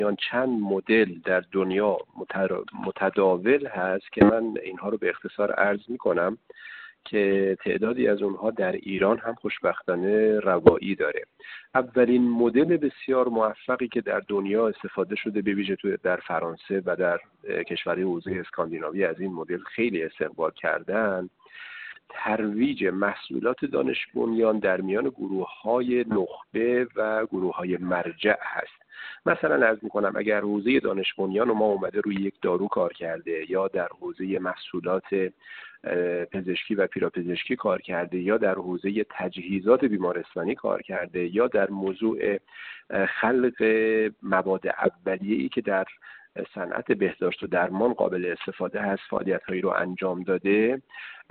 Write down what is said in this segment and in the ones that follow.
چند مدل در دنیا متداول هست که من اینها رو به اختصار عرض میکنم که تعدادی از اونها در ایران هم خوشبختانه روایی داره. اولین مدل بسیار موفقی که در دنیا استفاده شده، به ویژه در فرانسه و در کشورهای حوزه اسکاندیناوی از این مدل خیلی استقبال کردن، ترویج محصولات دانش بنیان در میان گروه‌های نخبه و گروه‌های مرجع هست. مثلا عرض می‌کنم اگر حوزه دانش بنیان ما اومده روی یک دارو کار کرده، یا در حوزه محصولات پزشکی و پیراپزشکی کار کرده، یا در حوزه تجهیزات بیمارستانی کار کرده، یا در موضوع خلق مواد اولیه‌ای که در صنعت بهداشت و درمان قابل استفاده هست فعالیت‌هایی رو انجام داده،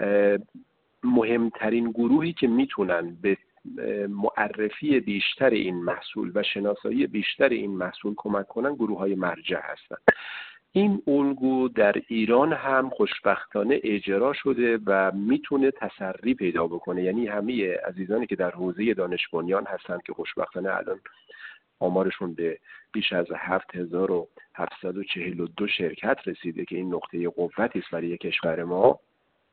مهمترین گروهی که میتونن به معرفی بیشتر این محصول و شناسایی بیشتر این محصول کمک کنن گروه‌های مرجع هستن. این الگو در ایران هم خوشبختانه اجرا شده و میتونه تسری پیدا بکنه. یعنی همه عزیزانی که در حوزه دانش بنیان هستن که خوشبختانه الان آمارشون به بیش از 7742 شرکت رسیده که این نقطه قوتی است برای کشور ما،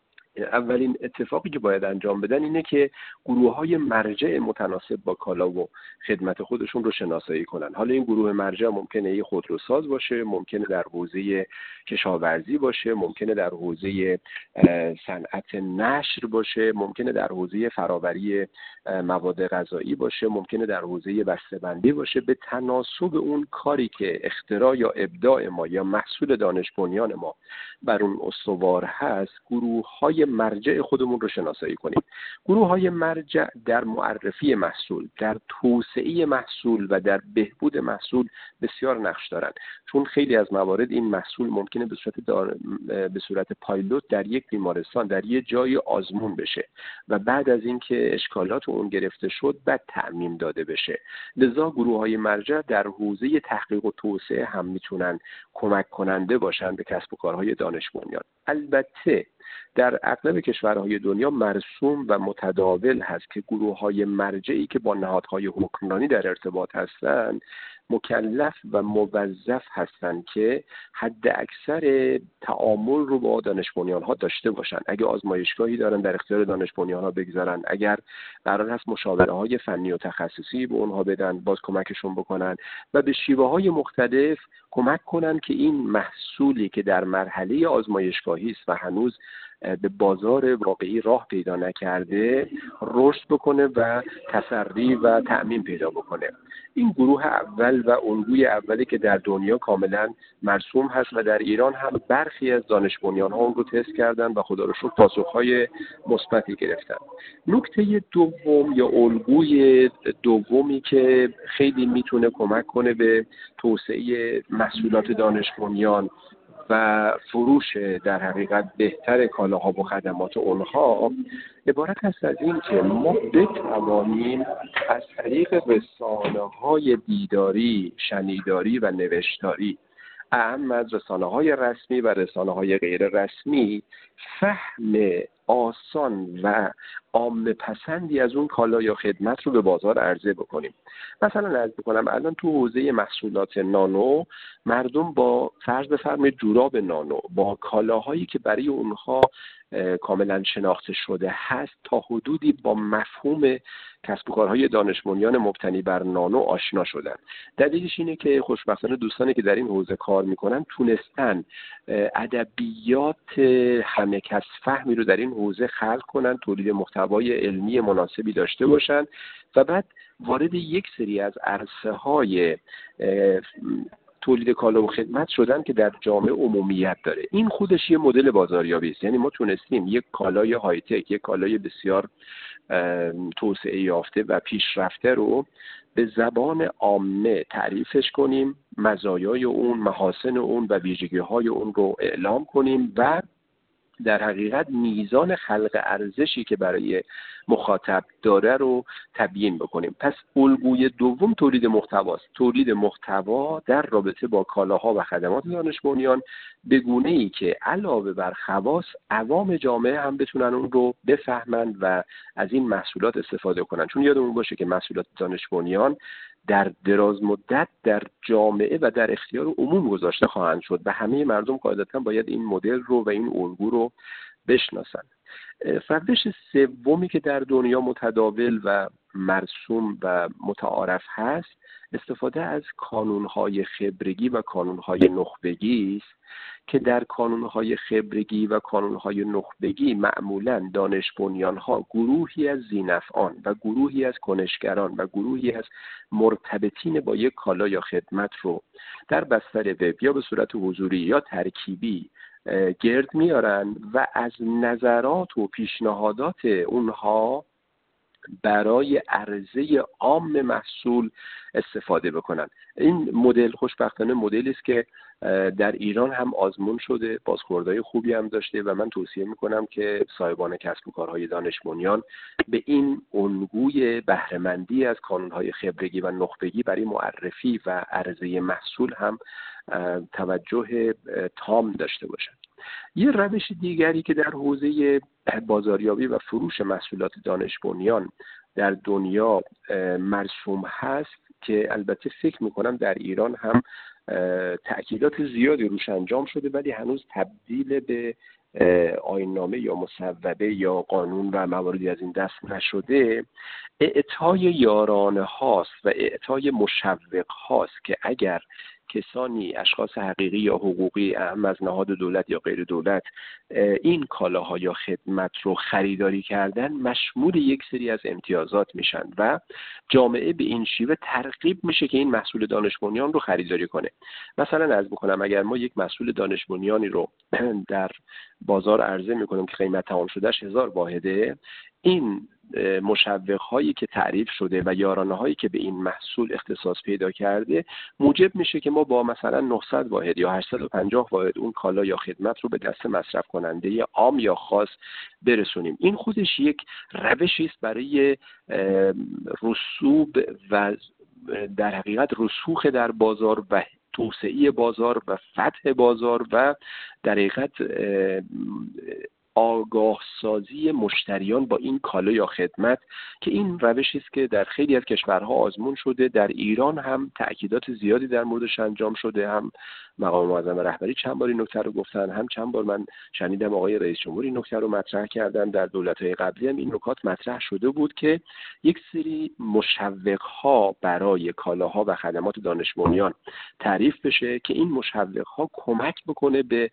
اولین اتفاقی که باید انجام بدن اینه که گروه‌های مرجع متناسب با کالا و خدمت خودشون رو شناسایی کنن. حالا این گروه مرجع ممکنه یه خودروساز باشه، ممکنه در حوزه کشاورزی باشه، ممکنه در حوزه صنعت نشر باشه، ممکنه در حوزه فراوری مواد غذایی باشه، ممکنه در حوزه بسته‌بندی باشه. به تناسب اون کاری که اختراع یا ابداع ما یا محصول دانش بنیان ما بر اون استوار هست، گروه‌های مرجع خودمون رو شناسایی کنیم. گروه‌های مرجع در معرفی محصول، در توسعه محصول و در بهبود محصول بسیار نقش دارند، چون خیلی از موارد این محصول ممکنه به صورت پایلوت در یک بیمارستان در یک جای آزمون بشه و بعد از اینکه اشکالات اون گرفته شد بعد تعمیم داده بشه. لذا گروه‌های مرجع در حوزه تحقیق و توسعه هم میتونن کمک کننده باشن به کسب و کارهای دانش بنیان. البته در اغلب کشورهای دنیا مرسوم و متداول هست که گروه‌های مرجعی که با نهادهای حکمرانی در ارتباط هستند مکلف و موظف هستند که حد اکثر تعامل رو با دانش بنیان‌ها داشته باشند. اگه آزمایشگاهی دارن در اختیار دانش بنیان‌ها بگذارن، اگر قرار هست مشاوره‌های فنی و تخصصی به اونها بدن، باز کمکشون بکنن و به شیوه‌های مختلف کمک کنن که این محصولی که در مرحله آزمایشگاهی است و هنوز به بازار واقعی راه پیدا نکرده رشد بکنه و تسری و تعمیم پیدا بکنه. این گروه اول و الگوی اولی که در دنیا کاملا مرسوم هست و در ایران هم برخی از دانش بنیان‌ها اون رو تست کردن و خدا رو شکر پاسخ‌های مثبتی گرفتن. نکته دوم یا الگوی دومی که خیلی میتونه کمک کنه به توسعه محصولات دانش بنیان و فروش در حقیقت بهتر کالاها و خدمات اونها عبارت است از این که ما بتوانیم از طریق رسانه‌های دیداری، شنیداری و نوشتاری، اهم از رسانه‌های رسمی و رسانه‌های غیر رسمی، فهم آسان و عامه پسندی از اون کالا یا خدمت رو به بازار عرضه بکنیم. مثلا عرض بکنم الان تو حوزه محصولات نانو مردم با فرض بفرمایید جوراب نانو با کالاهایی که برای اونها کاملا شناخته شده هست تا حدودی با مفهوم کسب و کارهای دانش بنیان مبتنی بر نانو آشنا شدن. دلیلش اینه که خوشبختانه دوستانی که در این حوزه کار میکنن تونستن ادبیات همه کس فهمی رو در این حوزه خلق کنن، تولید محتوای علمی مناسبی داشته باشن و بعد وارد یک سری از عرصه‌های تولید کالا و خدمت شدن که در جامعه عمومیت داره. این خودش یه مدل بازاریابی است. یعنی ما تونستیم یک کالای های تک، یک کالای بسیار توسعه یافته و پیشرفته رو به زبان عامه تعریفش کنیم، مزایای اون، محاسن اون و ویژگی‌های اون رو اعلام کنیم و در حقیقت میزان خلق ارزشی که برای مخاطب داره رو تبیین بکنیم. پس الگوی دوم تولید محتواست. تولید محتوا در رابطه با کالاها و خدمات دانش بنیان به گونه‌ای که علاوه بر خواص عوام جامعه هم بتونن اون رو بفهمند و از این محصولات استفاده کنن. چون یادمون باشه که محصولات دانش بنیان در دراز مدت در جامعه و در اختیار عموم گذاشته خواهند شد و همه مردم قاعدتا باید این مدل رو و این الگو رو بشناسن. روش سومی که در دنیا متداول و مرسوم و متعارف هست استفاده از کانونهای خبرگی و کانونهای نخبگی است که در کانونهای خبرگی و کانونهای نخبگی معمولاً دانش بنیانها گروهی از ذی‌نفعان و گروهی از کنشگران و گروهی از مرتبطین با یک کالا یا خدمت رو در بستر وب یا به صورت حضوری یا ترکیبی گرد میارن و از نظرات و پیشنهادات اونها برای عرضه عام محصول استفاده بکنن. این مدل خوشبختانه مدلی است که در ایران هم آزمون شده، بازخوردهای خوبی هم داشته و من توصیه میکنم که صاحبان کسب و کارهای دانش بنیان به این الگوی بهره‌مندی از کانونهای خبرگی و نخبگی برای معرفی و عرضه محصول هم توجه تام داشته باشند. یه روش دیگری که در حوزه بازاریابی و فروش محصولات دانش بنیان در دنیا مرسوم هست که البته فکر میکنم در ایران هم تأکیدات زیادی روش انجام شده ولی هنوز تبدیل به آیین‌نامه یا مصوبه یا قانون و مواردی از این دست نشده، اعطای یارانه هاست و اعطای مشوق هاست که اگر کسانی اشخاص حقیقی یا حقوقی اهم از نهاد دولت یا غیر دولت این کالاها یا خدمت رو خریداری کردن مشمول یک سری از امتیازات میشن و جامعه به این شیوه ترغیب میشه که این محصول دانش بنیان رو خریداری کنه. مثلا عرض میکنم اگر ما یک محصول دانش بنیانی رو در بازار عرضه میکنیم که قیمت تمام شدهش 1000 واحده، این مشوق هایی که تعریف شده و یارانه هایی که به این محصول اختصاص پیدا کرده موجب میشه که ما با مثلا 900 واحد یا 850 واحد اون کالا یا خدمت رو به دست مصرف کننده عام یا خاص برسونیم. این خودش یک روشی است برای رسوب و در حقیقت رسوخ در بازار و توسعه بازار و فتح بازار و در حقیقت آگاه سازی مشتریان با این کالا یا خدمت که این روشی است که در خیلی از کشورها آزمون شده. در ایران هم تأکیدات زیادی در موردش انجام شده، هم مقام معظم رهبری چند بار این نکته رو گفتن، هم چند بار من شنیدم آقای رئیس جمهور این نکته رو مطرح کردن. در دولت‌های قبلی هم این نکات مطرح شده بود که یک سری مشوق‌ها برای کالاها و خدمات دانش بنیان تعریف بشه که این مشوق‌ها کمک بکنه به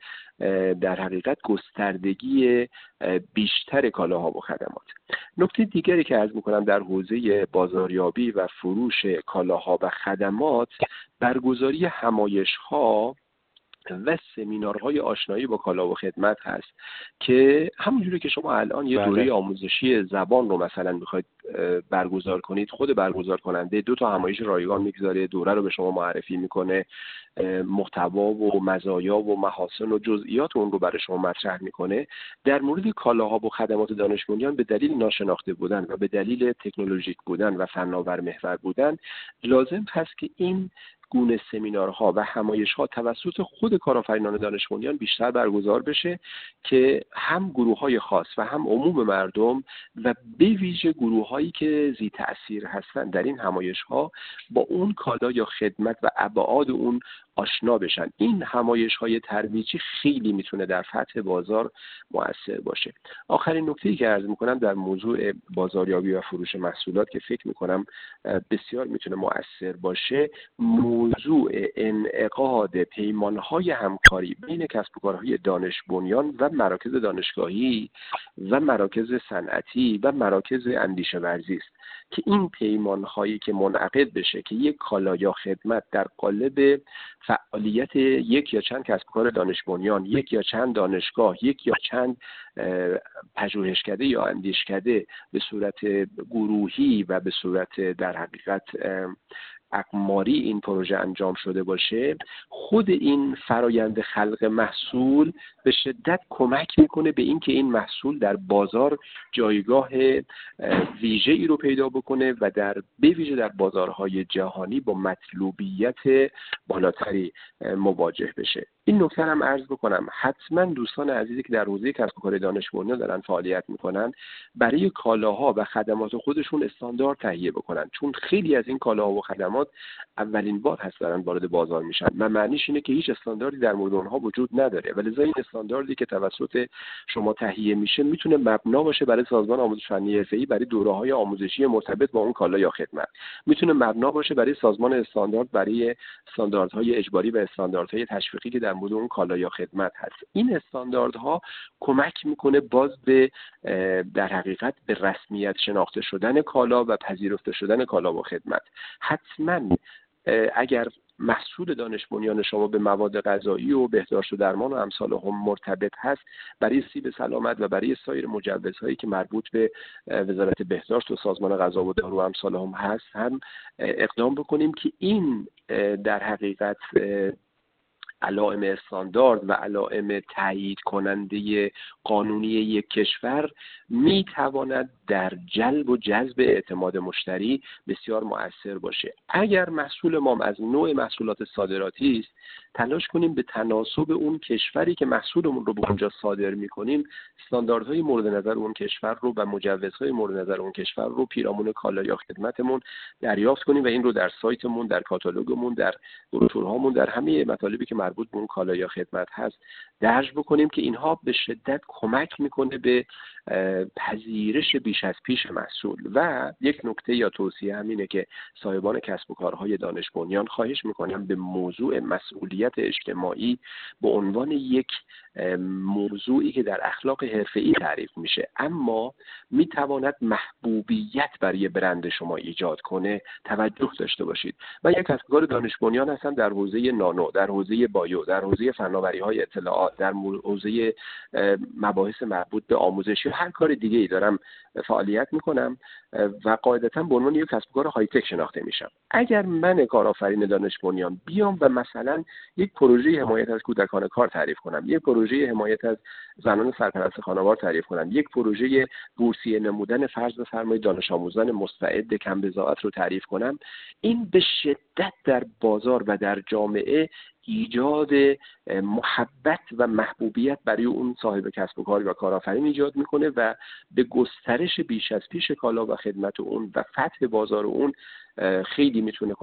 در حقیقت گستردگی بیشتر کالاها و خدمات. نکته دیگری که عرض می‌کنم در حوزه بازاریابی و فروش کالاها و خدمات برگزاری همایش‌ها و سمینارهای آشنایی با کالا و خدمت هست که همونجوری که شما الان یه دوره آموزشی زبان رو مثلا میخواید برگزار کنید، خود برگزار کننده 2 تا همایش رایگان میگذاره، دوره رو به شما معرفی میکنه، محتوا و مزایا و محاسن و جزئیات اون رو برای شما مطرح میکنه. در مورد کالاها و خدمات دانش بنیان به دلیل ناشناخته بودن و به دلیل تکنولوژیک بودن و فناور محور بودن لازم هست که این گونه سمینارها و همایش‌ها توسط خود کارآفرینان دانش بنیان بیشتر برگزار بشه که هم گروه‌های خاص و هم عموم مردم و به ویژه گروه‌هایی که ذی تأثیر هستند در این همایش‌ها با اون کالا یا خدمت و ابعاد اون آشنا بشن. این همایش‌های ترویجی خیلی میتونه در فتح بازار مؤثر باشه. آخرین نکته‌ای که عرض می‌کنم در موضوع بازاریابی و فروش محصولات که فکر می‌کنم بسیار میتونه مؤثر باشه، موضوع انعقاد پیمان‌های همکاری بین کسب و کارهای دانش بنیان و مراکز دانشگاهی و مراکز صنعتی و مراکز اندیشه ورزی است که این پیمان‌هایی که منعقد بشه که یک کالا یا خدمت در قالب فعالیت یک یا چند کسب و کار دانش بنیان، یک یا چند دانشگاه، یک یا چند پژوهشکده یا اندیشکده به صورت گروهی و به صورت در حقیقت اقماری این پروژه انجام شده باشه، خود این فرایند خلق محصول به شدت کمک میکنه به این که این محصول در بازار جایگاه ویژه‌ای رو پیدا بکنه و به ویژه در بازارهای جهانی با مطلوبیت بالاتری مواجه بشه. این نکته هم عرض بکنم حتما دوستان عزیزی که در حوزه کسب و کار دانش بنیان دارن فعالیت میکنن برای کالاها و خدمات خودشون استاندارد تهیه بکنن، چون خیلی از این کالاها و خدمات افراد اولین بار هست دارن وارد بازار میشن و معنیش اینه که هیچ استانداردی در مورد اونها وجود نداره و لذا این استانداردی که توسط شما تهیه میشه میتونه مبنا باشه برای سازمان آموزش فنی حرفه‌ای برای دوره‌های آموزشی مرتبط با اون کالا یا خدمت، میتونه مبنا باشه برای سازمان استاندارد برای استانداردهای اجباری و استانداردهای تشویقی که در مورد اون کالا یا خدمت هست. این استانداردها کمک میکنه باز به در حقیقت به رسمیت شناخته شدن کالا و پذیرفته شدن کالا و خدمت. حتما اگر محصول دانش بنیان شما به مواد غذایی و بهداشت و درمان و امثال هم مرتبط هست، برای سیب سلامت و برای سایر مجوزهایی که مربوط به وزارت بهداشت و سازمان غذا و دارو و امثال هم هست هم اقدام بکنیم که این در حقیقت علائم استاندارد و علائم تایید کننده قانونی یک کشور می تواند در جلب و جذب اعتماد مشتری بسیار مؤثر باشه. اگر محصول ما از نوع محصولات صادراتی است، تلاش کنیم به تناسب اون کشوری که محصولمون رو به اونجا صادر می‌کنیم استانداردهای مورد نظر اون کشور رو و مجوزهای مورد نظر اون کشور رو پیرامون کالا یا خدمتمون دریافت کنیم و این رو در سایتمون، در کاتالوگمون، در بروشورهامون، در همه مطالبی که مربوط به اون کالا یا خدمت هست درج بکنیم که اینها به شدت کمک میکنه به پذیرش بیش از پیش محصول. و یک نکته یا توصیه همینه که صاحبان کسب و کارهای دانش بنیان خواهش میکنم به موضوع مسئولیت اجتماعی به عنوان یک موضوعی که در اخلاق حرفه‌ای تعریف میشه اما میتواند محبوبیت برای برند شما ایجاد کنه توجه داشته باشید. من یک کسب و کار دانش بنیان هستم در حوزه نانو، در حوزه بایو، در حوزه فناوری‌های اطلاعات، در حوزه مباحث مربوط به آموزش یا هر کار دیگه‌ای دارم فعالیت میکنم و قاعدتاً به عنوان یک کسب و کار های تک شناخته میشم. اگر من کارآفرین دانش بنیان بیام و مثلا یک پروژه حمایت از کودکان کار تعریف کنم، یک پروژه حمایت از زنان سرپرست خانوار تعریف کنم، یک پروژه بورسیه نمودن فرض بفرمایید دانش آموزان مستعد کم بضاعت رو تعریف کنم، این به شدت در بازار و در جامعه ایجاد محبت و محبوبیت برای اون صاحب کسب و کار و کارآفرین ایجاد میکنه و به گسترش بیش از پیش کالا و خدمت اون و فتح بازار اون خیلی میتونه